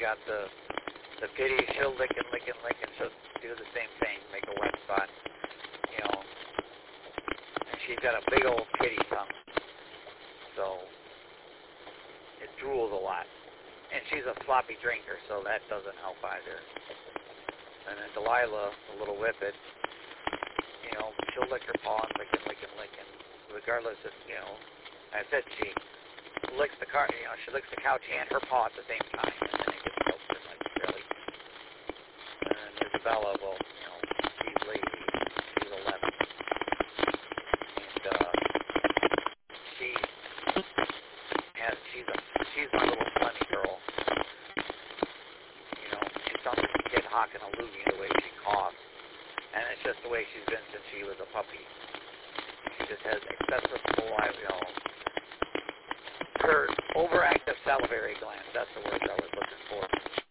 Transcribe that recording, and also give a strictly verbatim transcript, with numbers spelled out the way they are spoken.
got the the pity. She'll lick and lick and lick, and she'll do the same thing, make a wet spot. You know, and she's got a big old kitty tongue, so it drools a lot. And she's a sloppy drinker, so that doesn't help either. And then Delilah, the little whippet, you know, she'll lick her paw and lick and lick and lick, and regardless of, you know, I said she licks the car, you know, she licks the couch and her paw at the same time, and then it gets toasted, like, really. And then Isabella, well, you know, she's lady, she's eleven. And, uh, she has, she's a, she's a little funny girl. You know, she sounds like a kid hawking a loogie the way she coughs. And it's just the way she's been since she was a puppy. She just has excessive saliva, you know, her overactive salivary glands, that's the word I was looking for.